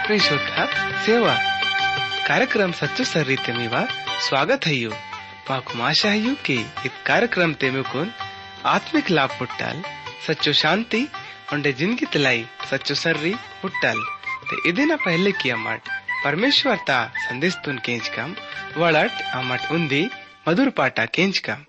प्रिय श्रोता सेवा कार्यक्रम सच्चो सर्री तेमीवा स्वागत है यू माकु आशा है कि इस कार्यक्रम तेमुकुन आत्मिक लाभ पुट्टाल सच्चो शांति उंडे जिंदगी तलाई सच्चो सर्री पुट्टाल ते इदिना पहले की अमट परमेश्वर ता संदेश तुन केंच कम वड़ट अमट उन्दी मधुर पाटा केंच कम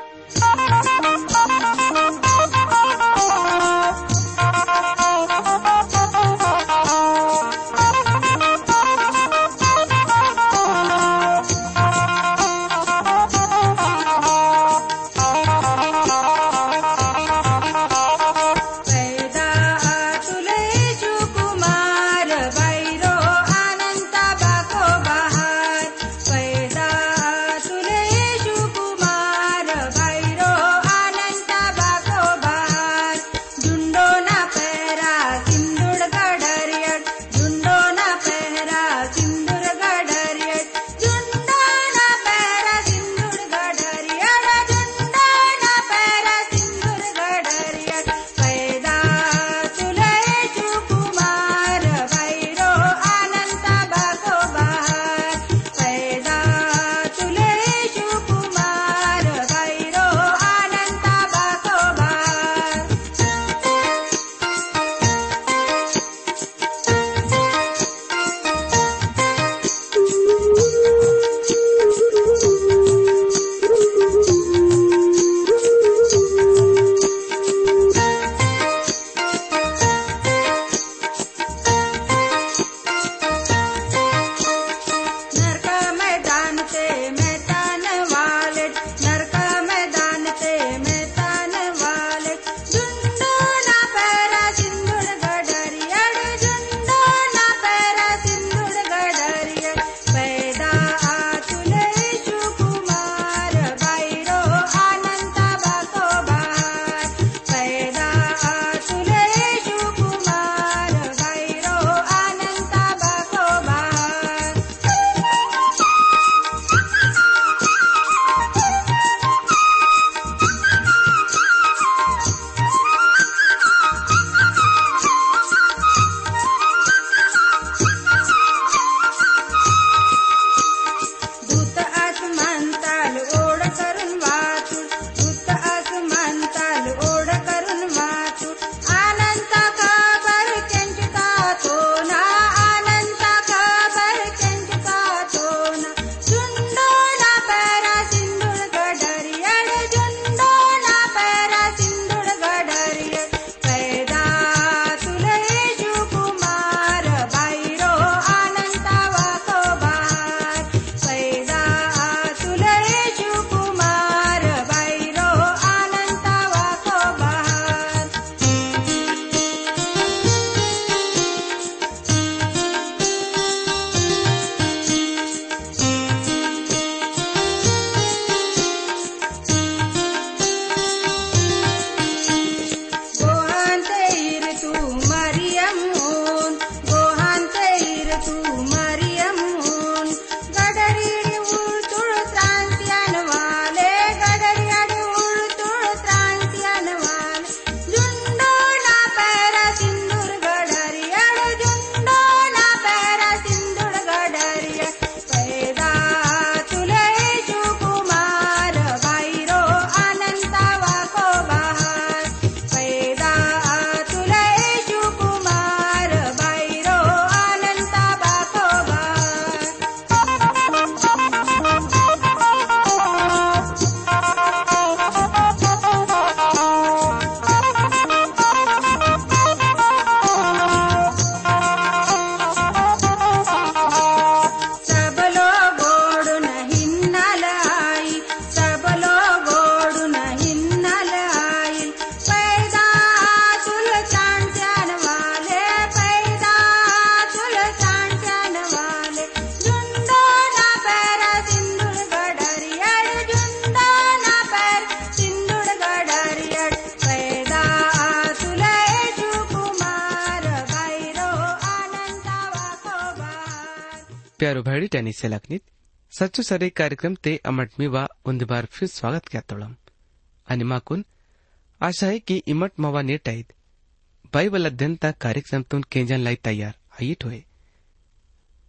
प्यारो भाई टेनिस से लखनीत सच्चो सरे कार्यक्रम ते अमट मीवा उन्द बार फिर स्वागत किया तोड़म अनिमाकुन आशा है कि इमट मवा नेट आयत बाइबल अध्ययन ता कार्यक्रम तुन केंजन लाई तैयार आयिट होए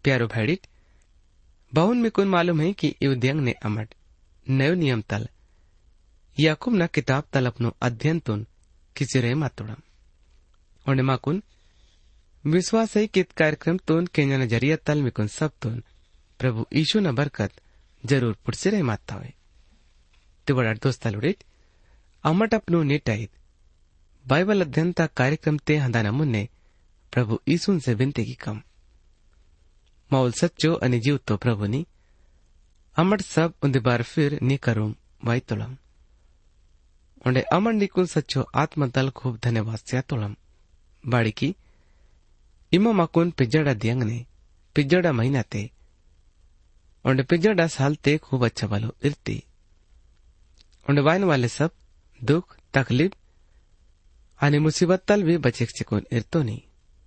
प्यारो भाईडिट बहुन में कुन मालूम है कि युद्यंग ने अमट नयो नियम तल याकूब ना किताब तल अपनो अध्ययन तुन किसी रे मातोड़म और माकुन विश्वास है कि कार्यक्रम तुन केन्या नजरिया तल में कुन सब तुन प्रभु यीशु न बरकत जरूर पुरसे रहे माता हुए तो बड़ा दोस्त लुड़ित अमट अपनो नेटाइत बाइबल अध्ययन ता कार्यक्रम ते हंदाना मुन्ने प्रभु यीशु से विनती की कम मौल सच्चो अनि जीव तो प्रभु नी अमट सब उन्दे बार फिर नी करूं वाई तोलम उन्हें अमर निकुल सच्चो आत्मदल खूब धन्यवाद से तोलम बाड़ी की इमा माकुन पिजड़ा दियंग ने पिजड़ा महीना ते उन्हें पिजड़ा साल ते खूब अच्छा वालो इरती उन्हें वाइन वाले सब दुख तकलीफ आने मुसीबत तल भी बचे चिकुन इरतो नहीं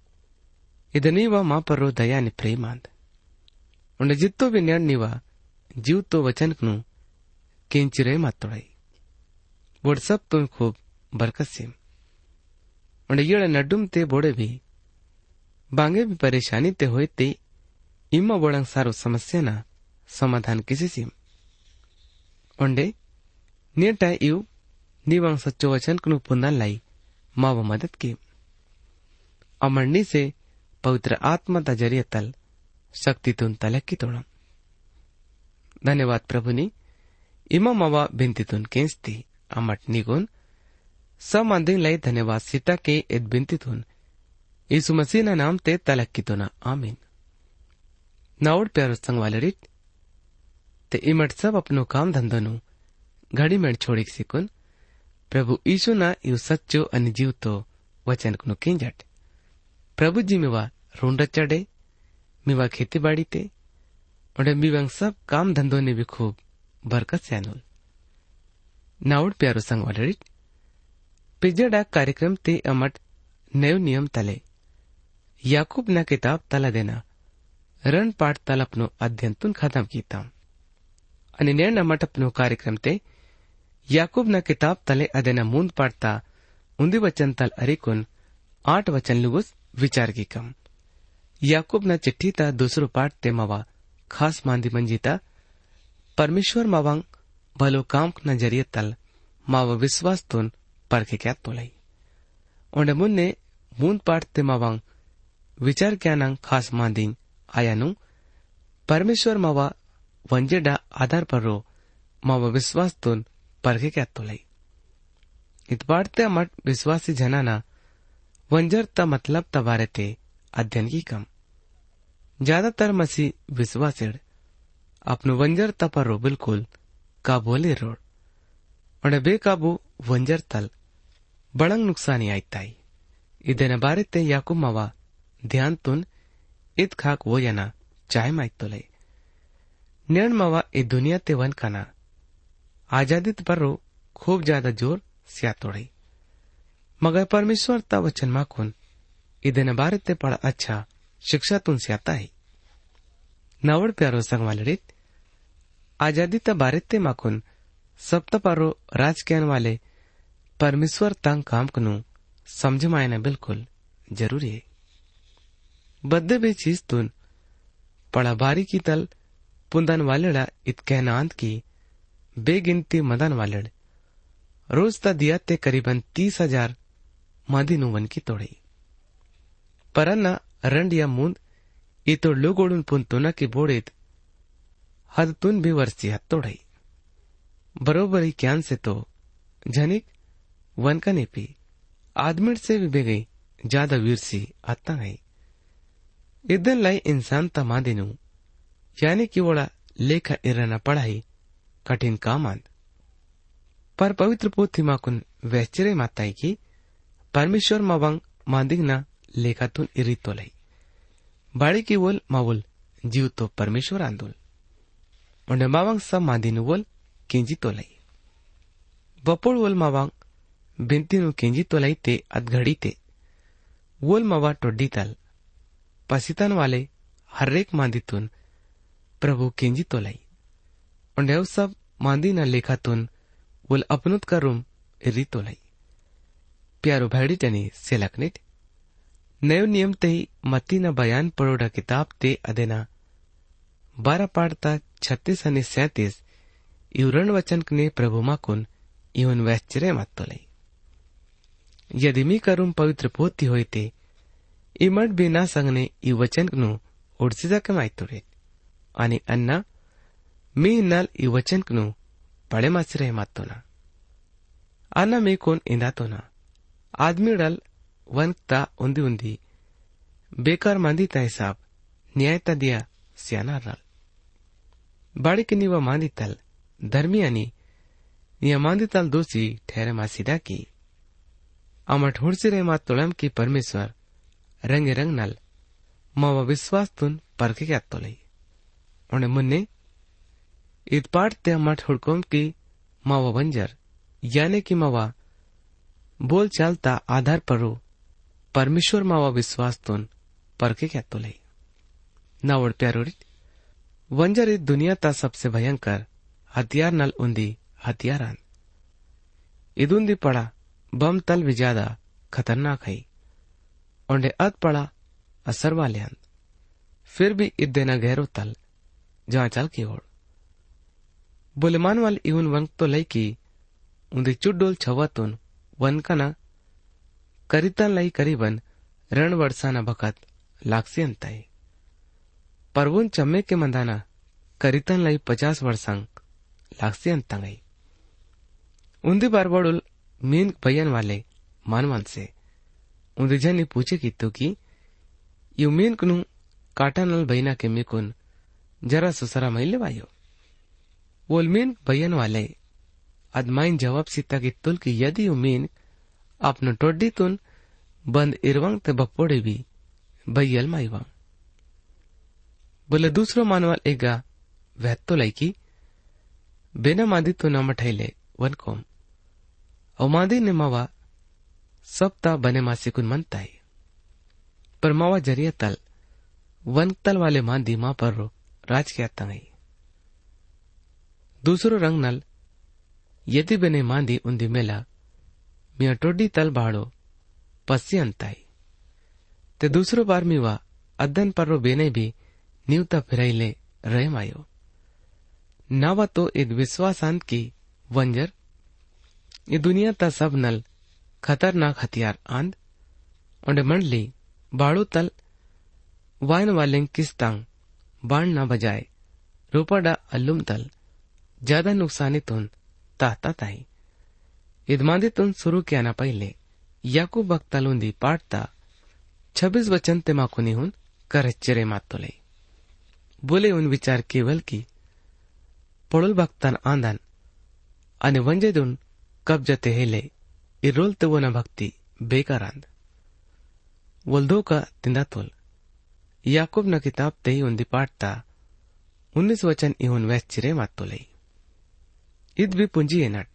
इधनी वा मां पर रो दया ने प्रेमांत उन्हें जितो भी निर्णय वा जीव तो वचन कनु किंचिरे मातोड़ाई बोड़ सब तुम खूब बरकत से उन्हें ये नडुम ते बोड़े भी बांगे भी परेशानी ते होए ते इमा बोड़ंग सारो समस्या ना समाधान किसी सिम उन्हें नियटा इव निवांग सच्चो वचन कनु पुनः लाई माव मदद की अमरनी से पवित्र आत्मा दा जरिए तल शक्ति तुन तलक की तोड़म धन्यवाद प्रभु नी इमा मावा बिनती तुन केंसती अमट निगुन सब मंदिर लाई धन्यवाद सीता के इत बिनती तुन यीशु मसीह ना नाम ते तलक की तुना आमीन नाउड प्यारो संग वाले रिट ते इमट सब अपनो काम धंधो नु घड़ी में छोड़ी सिकुन प्रभु यीशु ना यू सच्चो अनि जीव तो वचन कनु किंजट प्रभु जी मिवा रोंड चढ़े मिवा खेती बाड़ी ते और मिवांग सब काम धंधों ने भी खूब बरकत से अनुल नाउड प्यारो संग वाले पिजड़ा कार्यक्रम ते अमट नयो नियम तले याकूब ना किताब तला देना रण पाठ तल अपनो अध्ययन तुन खत्म कीता अनि नैन अमट अपनो कार्यक्रम ते याकूब ना किताब तले अदेना मूंद पाठता उन्दी वचन तल अरिकुन 8 वचन लुगुस विचार की कम याकूब ना चिट्ठी ता दूसरो पाठ ते मवा खास मांदी मंजीता परमेश्वर मावांग भलो काम न जरिए तल मावा विश्वास तुन परखे क्या तोलाई और मुन्ने मूंद पाठ ते मावांग विचार क्या नंग खास मांदी आया नु परमेश्वर मावा वंजेडा आधार पर रो मावा विश्वास तुन परखे क्या तोलाई इत पाठते अमट विश्वासी जनाना वंजर ता मतलब तबारे ते अध्ययन की कम ज्यादातर मसीह विश्वासिड अपनो वंजर ता पर रो बिल्कुल काबोले रोड और बेकाबू वंजर तल बड़ंग नुकसानी आईताई इधन बारे ते याकूब मावा ध्यान तुन इत खाक वो यना चाहे माइक तोले निर्ण मावा ए दुनिया ते वन काना आजादित पर रो खूब ज्यादा जोर सिया तोड़ई मगर परमेश्वर ता वचन माकुन इधन बारे ते पड़ा अच्छा शिक्षा तुन सियाता है नावड़ प्यारो संग वाले रित आजादी ता बारे ते माकुन सप्त पारो राजज्ञान वाले परमेश्वर तंग काम कनु समझ मायना बिल्कुल जरूरी है बद्दे बे चीज तुन पड़ा बारी की तल पुंदन वालेड़ा इत कहनांत की बेगिनती मदन वालेड़ रोज ता दिया ते करीबन 30,000 मादी नुवन की तोड़ी परन्ना रंड या मूंद ये तो लोगोड़ुन पुंतुना की बोड़ेत हद तुन भी वर्षी हद तोड़ई बरोबर ही क्यान से तो झनिक वन का नेपी आदमिर से भी बेगई ज्यादा वीरसी आता गई इधन लाई इंसान तमादिनु यानी कि वोड़ा लेखा इरना पढ़ाई कठिन काम आंद पर पवित्र पोथी माकुन वैश्चर्य माताई की परमेश्वर मावंग मांदिंगना लेखा तुन इरी तोलाई बाड़ी की वोल मावुल जीव तो परमेश्वर आंदोल उन्हें मावंग सब मांदिनु वोल किंजी तोलाई बपोड़ वोल मावंग बिंतीनु किंजी तोलाई ते अधघड़ी ते वोल मावा टोड्डी तल पसितन वाले हर्रेक मांदितुन प्रभु किंजी तोलाई उन्हें सब मांदी न लेखा तुन वोल अपनुत का रूम इरी तोलाई प्यारो भाड़ी टनी सेलकनिट नयो नियम ते ही मती न बयान पड़ोड़ा किताब ते अदेना 12 पाड़ता 36 અને 37 इव रण वचन ने प्रभु माकुन इवन वैश्चर्य मातो लई यदि मी करूं पवित्र पोती होई ते इमट भी ना संगने ई वचन नु ओडसिदा के मायतोडे आणि अन्ना मी नल ई वचन नु पड़े मासरे मातो ना अन्ना मी कोन इंदातो ना आदमी डल वनता उंदी उंदी बेकार मांदी ता हिसाब न्यायता दिया सियाना रल बाड़ी के नीवा मांदी तल धर्मी अनि निया मांदी तल दोषी ठहरे मासीदा की अमठ हुड़सी रहे मात तोलम की परमेश्वर रंगे रंग नल मावा विश्वास तुन परखे क्या तो लई उन्हें मुन्ने इत पाठ ते अमठ हुड़कोम की मावा वंजर यानी कि मावा बोल चालता आधार परो परमेश्वर मावा विश्वास तुन परखे क्या तो लई ना वड़ प्यारोड़ी वंजर इस दुनिया ता सबसे भयंकर हथियार नल उंदी हथियारान इदुंदी पड़ा बम तल भी ज्यादा खतरनाक है ओंडे अद पड़ा असर वाले हन फिर भी इदेना गहरो तल जहां चल की ओर बुलेमान वाल इवन वंक तो लई की उंदी चुडोल छवातुन वनकना करितन लई करीबन रण वर्षाना बखत लाक्सी अंताई परवुन चम्मे के मंदाना करितन लई 50 वर्षांग लाक्सी अंतांगई उंदी बारबड़ुल मीन भयन वाले मानवन से उंदी जनी पूछे की तो की यू मीन कुनु काटा नल बहिना के मिकुन जरा सुसरा मैले वायो वोल मीन भयन वाले अदमाइन जवाब सीता की तुल की यदि यू मीन अपनो टोड्डी तुन बंद इरवंग ते बपोड़े भी भैयल माईवांग बोले दूसरो मानवाल एगा वह तो लाइकी बेना मादी तो न मठाइले वन कोम अवमादी ने मावा सबता बने मासिकुन मनता है पर मावा जरिया तल वन तल वाले मांदी मां पर रो राज के तंगई दूसरो रंग नल यदि बने मांदी उन्दी मेला मिया टोडी तल बाड़ो पसी अंताई ते दूसरो बार मीवा अदन पर रो बेने भी न्यूता फिराइले रहे मायो नावा तो इद विश्वासांत की वंजर ये दुनिया ता सब नल खतरनाक हथियार आंद ओंडे मंडली बाड़ो तल वाइन वाले किस्तांग बाण ना बजाए रोपाडा अल्लुम तल ज्यादा नुकसानी तुन ताता ताई इदमादी तुन शुरू किया ना पहले याकूब बक्तलुंदी पाटता 26 वचन ते माकुनी हुन करच्चरे मातोले बोले उन विचार केवल की पड़ोल भक्तन आंदन अने वंजे दुन कब्जते हेले इरोल ते वो न भक्ति बेकार आंद वल्दो का तिंदा तोल याकूब न किताब ते ही उन्दी पाटता 19 वचन इहुन वैश्चिरे मातोले इद भी पुंजी एनट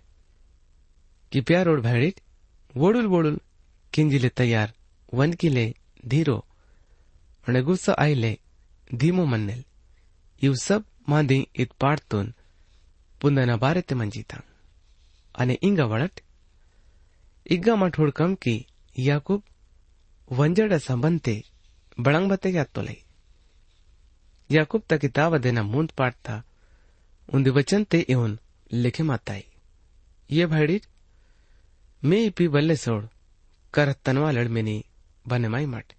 कि प्यार और भेड़िट वोडुल वोडुल किंजिले तैयार वन किले धीरो और गुस्सा आइले धीमो मन्नेल इव सब मांदी इत पाटतुन पुंदना बारे ते मंजीता अने इंगा वड़ट इग्गा मठोड़कम की याकूब वंजड़ संबंधते बड़ंग बते क्या तो लई याकूब ता किताब देना मूंद पाटता उन्दी वचन ते इहुन लिखे माताई ये भेड़िट मैं पी बल्ले सोड़ करत्तन वालड़ मेनी बने माई मट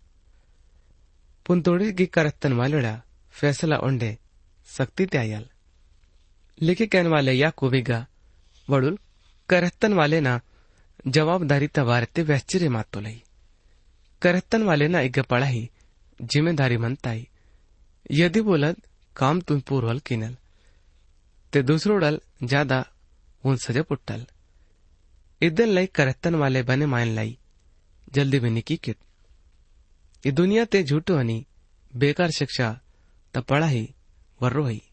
पुंतोड़ी की करत्तन वालड़ा फैसला ओंडे सख्ती ते आयल लिखे कहने वाले याकूबिगा वड़ुल करत्तन वाले ना जवाबदारी तवारते वैश्चर्य मातो लई करत्तन वाले ना इग्गा पढ़ाई जिम्मेदारी मनताई यदि बोलद काम तुम पूर्वल किनल ते दूसरो डल ज्यादा उन सजे पुट्टल इधर लाई करत्तन वाले बने मान लाई जल्दी में निकी कित ये दुनिया ते झूठो हनी बेकार शिक्षा त पढ़ाई वर्रो ही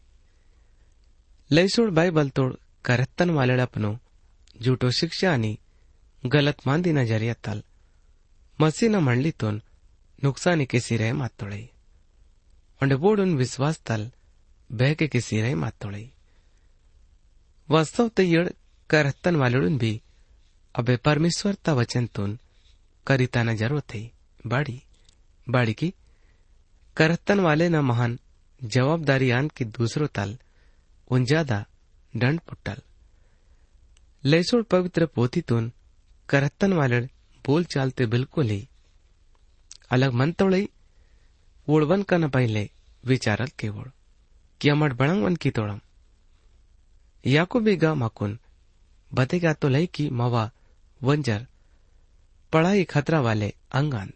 लईसोड़ बाइबल तोड़ करत्तन वाले अपनो झूठो शिक्षा आणि गलत मांदी न जरिया तल मसी न मंडली तोन नुकसानी किसी रहे मातोड़ई और बोडुन विश्वास तल बह के किसी रहे मातोड़ई वास्तव ते यड़ करत्तन वालुन भी अबे परमेश्वर ता वचन तुन करिता न जरूरत है बाड़ी बाड़की करतन वाले न महान जवाबदारी आन की दूसरो तल उन ज्यादा दंड पुट्टल लैसोड़ पवित्र पोथी तुन करतन वाले बोल चालते बिल्कुल ही अलग मन तोड़ई ओड़वन का न पहले विचारल केवड़ कि अमर बड़ंग वन की तोड़म याको बेगा माकुन बतेगा तो लई की मवा वंजर पढ़ाई खतरा वाले अंगान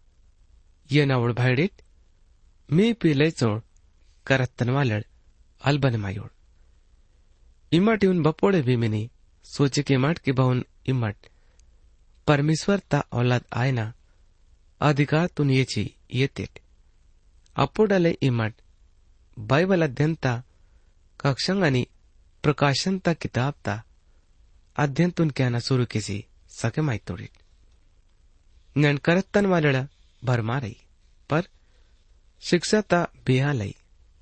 ये नावड़ भाईडित मी पी लैसोड़ करतन वाले अलबन मायोड़ इमट उन बपोड़े भी मिनी सोचे के मट के बहुन इमट परमेश्वर ता औलाद आयना अधिकार तुन ये तेट अपोडले इमट बाइबल अध्ययन ता कक्षंग आणि प्रकाशन ता किताब ता अध्ययन तुन कहना शुरू किसी सके माई तोड़ित नैन करतन वाले भरमा रही पर शिक्षा ता बेहा लई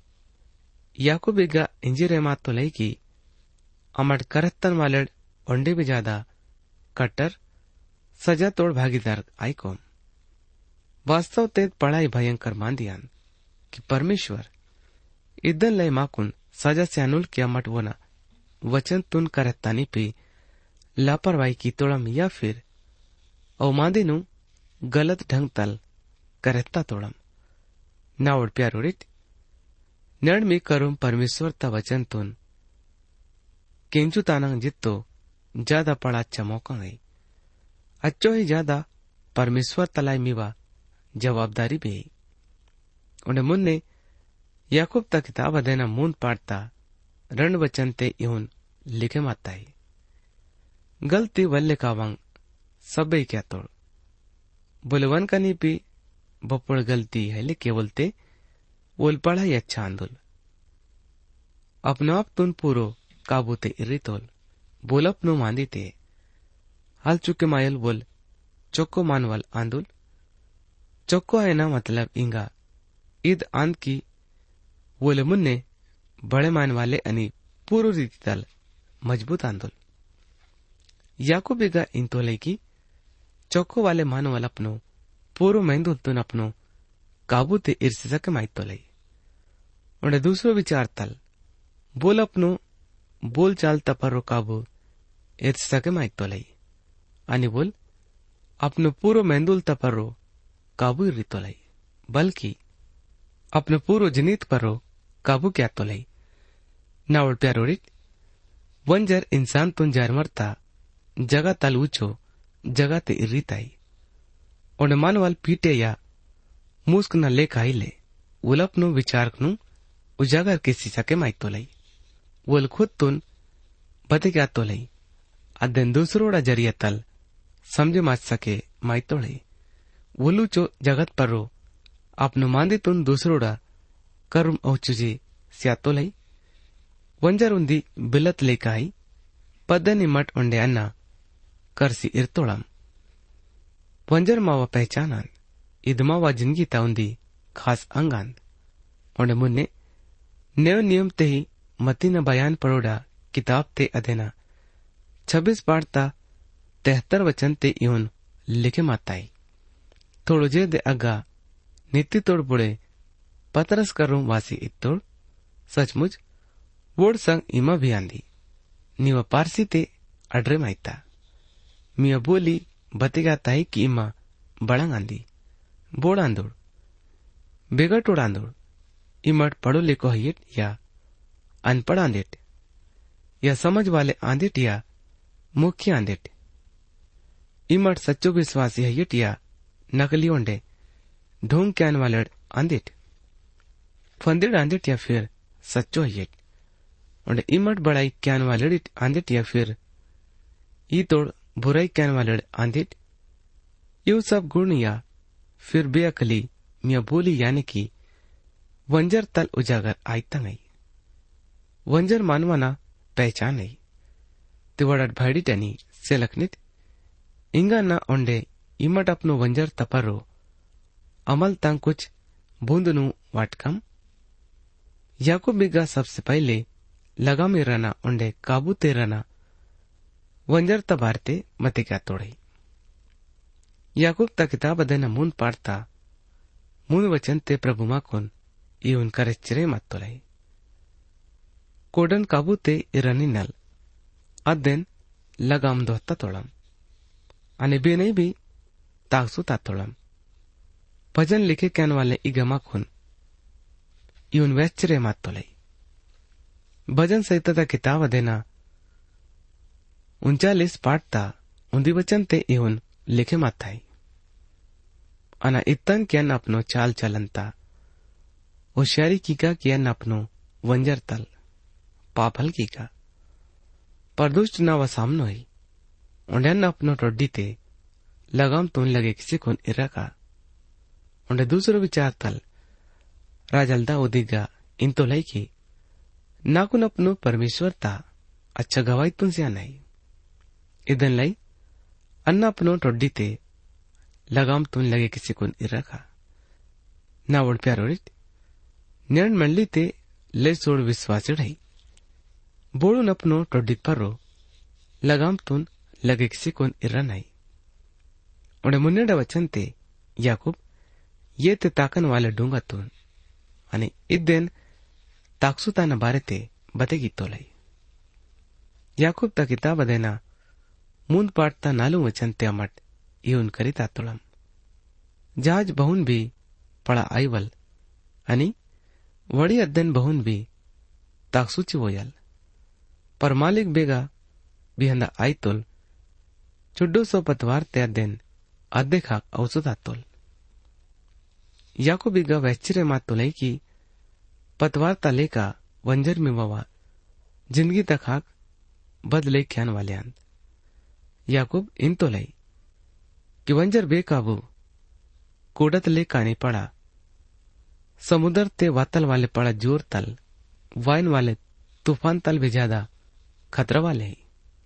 याको बेगा इंजिरे मात तो लई की अमर करतन वाले ओंडे भी ज्यादा कट्टर सजा तोड़ भागीदार आई कौम वास्तव तेज पढ़ाई भयंकर मान दियान कि परमेश्वर इदन लय माकुन सजा से अनुल किया मट वोना वचन तुन करतानी पे लापरवाही की तोड़म या फिर अवमादिनु गलत ढंग तल करता तोड़म नावड़ प्यारोड़ित नड़ में करुम परमेश्वर ता वचन तुन केंचु तानंग जित्तो ज्यादा पड़ा अच्छा मौका गई अच्छो ही ज्यादा परमेश्वर तलाई मीवा जवाबदारी भी उन्हें मुन्ने याकूब ता किताब देना मून पाड़ता रण वचन ते यून लिखे माता ही गलती वल्ले का वंग सबे क्या तोड़ बोले वन का नी पी बपोड़ गलती है ले केवल ते ओल पढ़ा ही अच्छा आंदोल अपनो आप तुन पूरो काबू ते इरी तोल बोल अपनो मांदी ते हाल चुके मायल बोल चोको मानवल आंदोल चोको है ना मतलब इंगा ईद आंद की बोले मुन्ने बड़े मान वाले अनि पूर्व रीति तल मजबूत आंदोल याको बेगा इन तोले की चौको वाले मानो वाला अपनो पूर्व मेहंदुल तुन अपनो काबू ते इर्स सके माई तोले उन्हें दूसरो विचार तल बोल अपनो बोल चाल तपरो काबू इर्स सके माई तोले अनि बोल अपनो पूर्व मेहंदुल तपरो काबू इरी तोले बल्कि अपनो पूर्व जनीत परो काबू क्या तोले नावड़ प्यारोड़ित वंजर इंसान तुन जार मरता जगह तल ऊंचो जगह ते इरीताई उन्हें मानवाल पीटे या मुस्क न ले खाई ले उलपनु विचारकनु उजागर किसी सके माई तोलई वोल खुद तुन बते क्या तोलई अदन दूसरोड़ा जरिया तल समझे माच सके माई तोड़े वोलू चो जगत पर रो अपनो मांदे तुन दूसरोड़ा करुम औचुजी स्या तोलई वंजर उन्दी बिलत लेकाई पदनी मट उंडे अन्ना करसी इरतोड़म वंजर मावा पहचानान इदमावा जिंदगी ता उन्दी खास अंगान उन्हें मुन्ने नेव नियम ते ही मती न बयान पड़ोड़ा किताब ते अधेना 26 पाड़ता 73 वचन ते यून लिखे माताई थोड़ो जे दे अगा नीति तोड़ बुड़े पतरस करूं वासी इतोड़ सचमुच वोड़ संग इमा भी आंदी नीवा पारसी ते अड्रे माइता मिया बोली बतेगा ताई की इमा बड़ंग आंदी बोड़ आंदोड़ बेगटोड़ आंदोड़ इमट पढ़ो लिखो हियट या अनपढ़ आंदेट या समझ वाले आंदेट या मुख्य आंदेट इमट सच्चो विश्वासी हियट या नकली ओंडे ढोंग कैन वाले आंदेट फंदेड़ आंदेट या फिर सच्चो हियट और इमट बड़ाई कैन वाले आंदेट या फिर ई तोड़ बुराई कैन वाले आंदेट यू सब गुण या फिर बेअकली मिया बोली यानी कि वंजर तल उजागर आयता नहीं वंजर मानवाना पहचान नहीं तिवड़ट भाड़ी टनी से लखनित इंगा ना ओंडे इमट अपनो वंजर तपरो अमल तंग कुछ बूंदनु वाटकम याको बिगा सबसे पहले लगा में रहना ओंडे काबू ते रहना वंजर तबारते मते क्या तोड़े याकूब ता किताब अदे नमून पाड़ता मून वचन ते प्रभु माकोन इवन करेच्चरे मत्तोलाई कोडन काबू ते इरनी नल अदेन लगाम दोहता तोड़म अने बेनई भी ताकसू तातोड़म भजन लिखे कहने वाले इगमा खुन इवन वेच्चरे मत्तोलाई भजन संहिता किताब देना 39 पाठता उन्दी वचन ते इवन लिखे माथाई अना इतन क्यान अपनो चाल चलनता होशियारी कीका क्यान अपनो वंजर तल पापल कीका परदुष्ट ना व सामनो ही उन्हें अपनो टोड्डी ते लगाम तून लगे किसी को इरा का उन्हें दूसरो विचार तल राजलदा उदिगा इन तो लाई की नाकुन अपनो परमेश्वर ता अच्छा गवाई तुन से नहीं इदन लाई अन्ना अपनो टोड्डी ते लगाम तुन लगे किसी को इरा का ना वोड प्यारोरित निर्ण मंडली ते ले सोड़ विश्वास रही बोड़ू अपनो टोड्डी पर रो लगाम तुन लगे किसी को इरा नहीं उन्हें मुन्नेडा वचन ते याकूब ये ते ताकन वाले डूंगा तुन अने इदेन ताकसुता न बारे ते बतेगी तो लाई याकूब ता किताब देना मूंद पाटता नालू वचन ते अमट इवन करी तातुलम जहाज बहुन भी पड़ा आईवल अनि वड़ी अध्ययन बहुन भी ताकसुची वोयल पर मालिक बेगा बिहंदा आईतुल चुड्डो सो पतवार ते अध्ययन अद्धे खाक औसुतातुल याकूब बिगा वैच्चिरे मातुलाई की पतवार तले का वंजर में ववा जिंदगी तक बदले ख्यान वाले याकूब इन तो लाई कि वंजर बेकाबू कोडत ले काने पड़ा समुद्र ते वातल वाले पड़ा जोर तल वाइन वाले तूफान तल भी ज्यादा खतरा वाले ही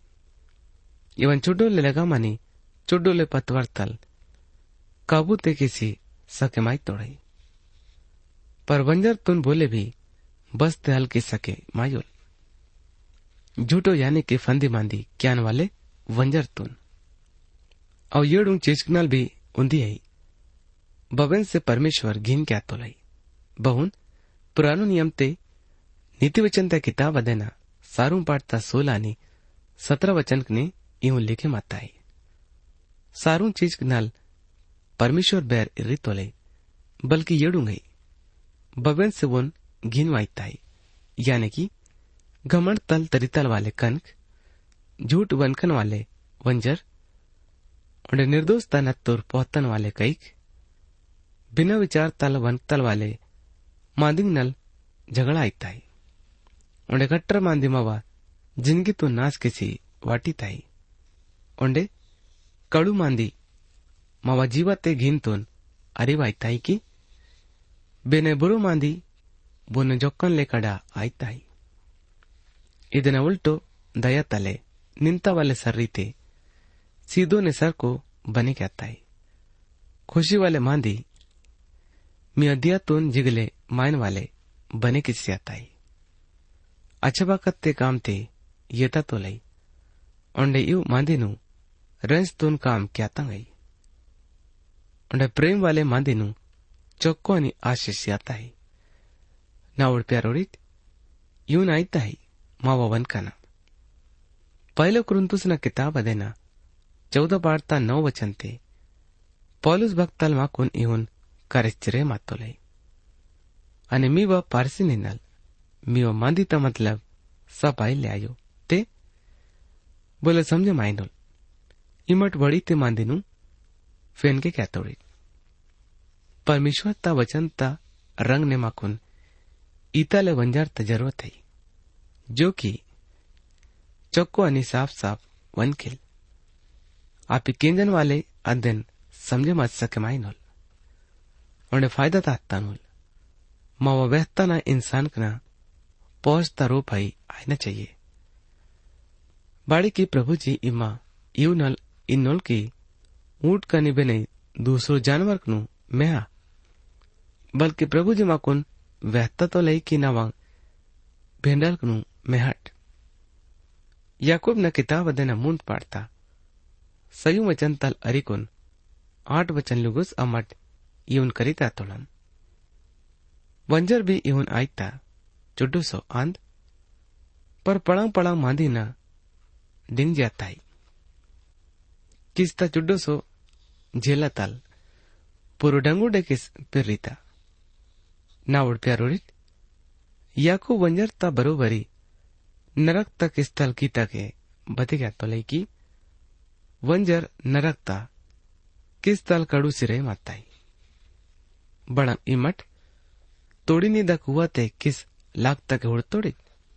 इवन चुड्डो ले लगा मानी चुड्डो ले पतवार तल काबू ते किसी सके माई तोड़ई पर वंजर तुन बोले भी बस ते हल्के सके मायूल झूठो यानी कि फंदी मांदी क्यान वाले वंजर तुन और येड़ू चेचकनाल भी उन्दी आई बवन से परमेश्वर घिन क्या तो लाई बहुन पुरानो नियम ते नीति वचन ते किताब अदेना सारू पाठता 16 17 वचन ने यूं लिखे माता है सारू चेचकनाल परमेश्वर बैर इरी तो लाई बल्कि येड़ू गई बवन से वन घिन वाईताई यानी कि घमंड तल तरितल वाले कनक झूठ वनखन वाले वंजर और निर्दोष तनत्तुर पौतन वाले कईक बिना विचार तल वनतल वाले मांदिंग नल झगड़ा आईताई और कट्टर मांदी मवा जिंदगी तो नाच किसी वाटी ताई ओंडे कड़ू मांदी मवा जीवते घिन तुन अरिवाईताई की बेने बुरु मांदी बुन जोक्कन ले कड़ा आईताई इदन उल्टो दया तले निंता वाले सर्रीते सीधो ने सर को बने कहताई खुशी वाले मांदी मियादिया तुन जिगले मायन वाले बने किसी आताई अच्छा बाकत्ते काम ते येता तो लई ओंडे यू मांदी नु रंज तुन काम क्या तंगई ओंडे प्रेम वाले मांदी नु चौक्को आणि आशीष आता है नावड़ प्यारोरित यूं आईता है मावा वन का ना पहले कुरुंतुस न किताब अदेना 14 पाठता 9 वचन ते पौलुस भक्तल माकुन इहुन करेच्चरे मातोलाई अने मी व पारसी निनल मी व मांदीता मतलब सब आई ले आयो ते बोले समझे माइनोल इमट वड़ी ते मांदीनु फेन के क्या तोड़ी परमेश्वर ता वचन ता रंग ने माकुन ईताले वंजार ता जरूरत है जो कि चौक्को अनि साफ साफ वनखिल आप केंजन वाले अध्ययन समझे मत सके माइनोल उन्हें फायदा तात्ता नोल मावा व्यहता ना इंसान का पहुंचता रो भाई आना चाहिए बाड़ी की प्रभु जी इमा यू नल इन नोल की ऊंट का निबे नहीं दूसरो जानवर कनु मैं बल्कि प्रभु जी माकुन व्यहता तो लई की नवा भेंडल कनु मेहट याकूब न किताब अदेना मूंद पाड़ता सयू वचन तल अरिकुन 8 वचन लुगुस अमट यून करिता तोलम वंजर भी इवन आयता चुड्डू सो आंद पर पड़ंग पड़ंग मांदी ना डिंग जाता ही किस्ता चुड्डू सो झेला ताल पुरु डंगुडे किस पिर्रीता ना उड़ प्यारोड़ित याकू वंजर ता बरोबरी नरक तक स्थल की तके बते गया तो लई की वंजर नरक ता किस तल कड़ू सिरे माताई बड़ा इमट तोड़ी नी दा कुआ ते किस लाख तक उड़ तोड़ी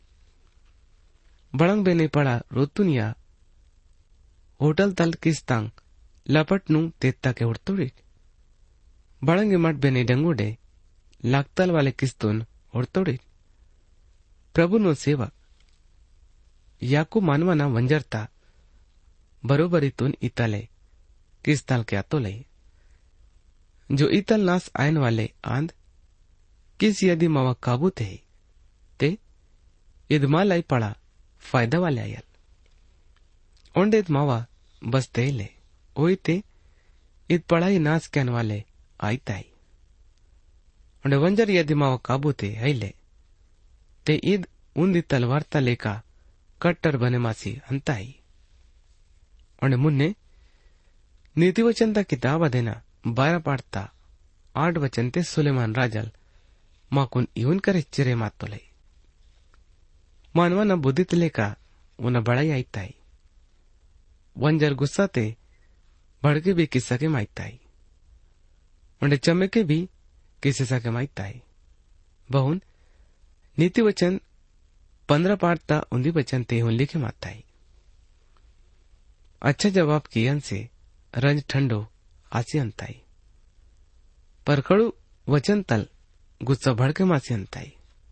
बड़ंग बेने पड़ा रोतुनिया होटल तल किस तंग लपट नु तेता के उड़ तोड़ी बड़ंग इमट बेने डंगोडे लाखतल वाले किस्तुन उड़ तोड़ी प्रभु नो सेवक याकू मानवाना वंजरता बरोबरीतून इतले किस तल के आतो लई जो इतल नास आयन वाले आंद किस यदि मावा काबू ते इदमा लाई पड़ा फायदा वाले आयल ओंडेत मावा बस तेले ओइते इत पढ़ाई नास कहन वाले आईताई ओंडे वंजर यदि मावा काबू ते आइले ते ईद उन्दी तलवार तलेका कट्टर बने मासी अंताई ओंडे मुन्ने नीति वचन ता किताब अदेना 12 पाठता 8 वचन ते सुलेमान राजल माकुन इवन करे चिरे मातोले मानवाना बुद्धित लेका उन बड़ाई आईताई वंजर गुस्सा ते भड़के भी किस्सा के माईताई ओंडे चमके भी किस्सा के माईताई बहुन नीति वचन 15 पाठता उन्दी वचन ते हुन लिखे माताई अच्छा जवाब कियन से रंज ठंडो आसी अंताई पर कड़ू वचन तल गुस्सा भड़के मासी अंताई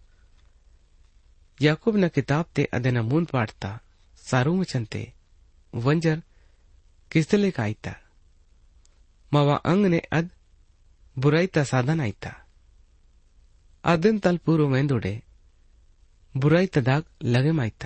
याकूब न किताब ते अदेना मून पाठता सारू वचन ते वंजर किस्तले का आईता मावा अंग ने अद बुराई ता साधन आईता अदन तल पूर्व मेंदुडे बुराई तदाग लगे माईता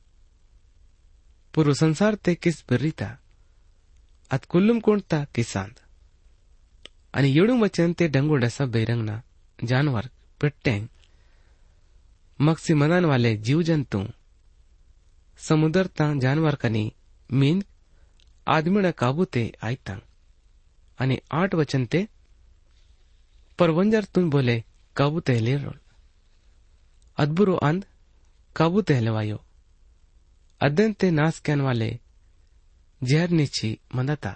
पूर्व संसार ते किस बिर्रीता अत कुल्लुम कोणता किसांद आणि येडू वचन ते डंगोडा सब बेरंगना जानवर पिट्टेंग मक्सी मनान वाले जीव जंतु समुद्र ता जानवर कनी मीन आदमी काबू ते आयता आणि 8 वचन ते परवंजर तुम बोले काबू ते ले रोल अद्बुरो अंध काबू ते हलवायो अदन ते नास कहन वाले जहर नीची मंदता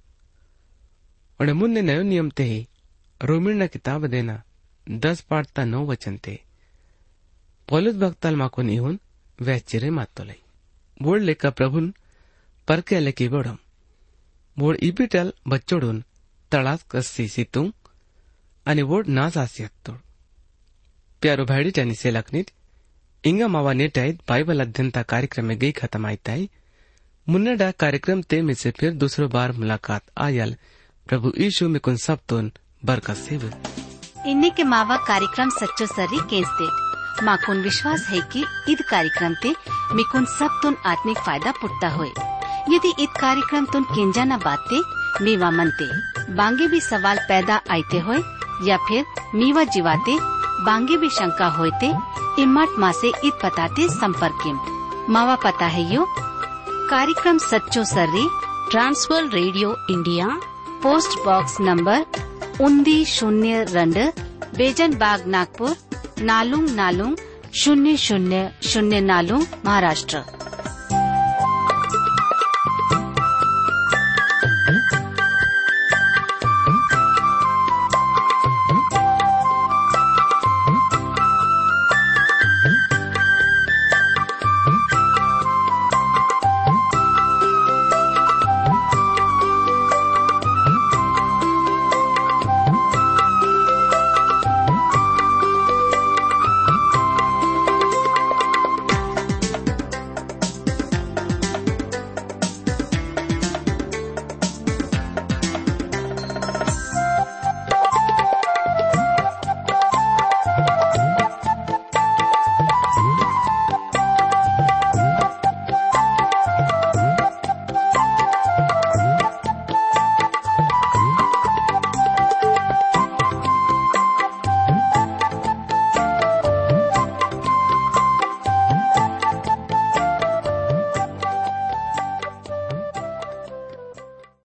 और मुन्ने नयो नियम ते ही रोमिन किताब देना 10 पाठता 9 वचन ते पौलुस भक्ताल माको निहुन वह चिरे मातोले बोल लेका प्रभुन परके लेकी बोडम बोड इपिटल बच्चोडून तळास कस्सी सितू आणि बोड नास आसियत्तोड प्यारो भाईडी चानी से लखनीट इंगा मावा नेटाइत बाइबल अध्ययनता कार्यक्रम में गई खत्म आईताई मुन्नडा कार्यक्रम ते में से फिर दूसरो बार मुलाकात आयल प्रभु यीशु में कुन सब तुन बरकत सेव इन्ने के मावा कार्यक्रम सच्चो सर्री केंस्टेट माकुन विश्वास है कि इद कार्यक्रम ते मिकुन सब तुन आत्मिक फायदा पुट्टा होए यदि इत कार्यक्रम तुन केंजा न बाते मीवा मनते बांगे भी सवाल पैदा आईते होए या फिर मीवा जीवाते बांगे भी शंका होते इमट माँ से इत पताते संपर्क मावा पता है यो कार्यक्रम सच्चो सर्री trans world radio India post box number 1902 Bezon Bagh Nagpur नालुंग 0004 महाराष्ट्र।